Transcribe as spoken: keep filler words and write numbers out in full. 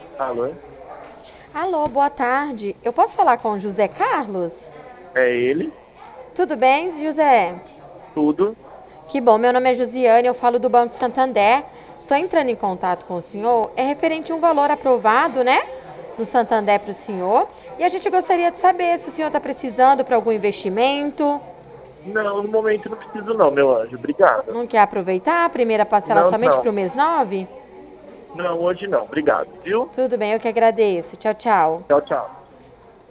Alô? Alô, boa tarde. Eu posso falar com o José Carlos? É ele? Tudo bem, José? Tudo? Que bom, meu nome é Josiane, eu falo do Banco Santander. Estou entrando em contato com o senhor. É referente a um valor aprovado, né? No Santander para o senhor. E a gente gostaria de saber se o senhor está precisando para algum investimento. Não, no momento não preciso não, meu anjo. Obrigado. Não quer aproveitar a primeira parcela Não, somente para não. o mês nove? Não, hoje não. Obrigado, viu? Tudo bem, eu que agradeço. Tchau, tchau. Tchau, tchau.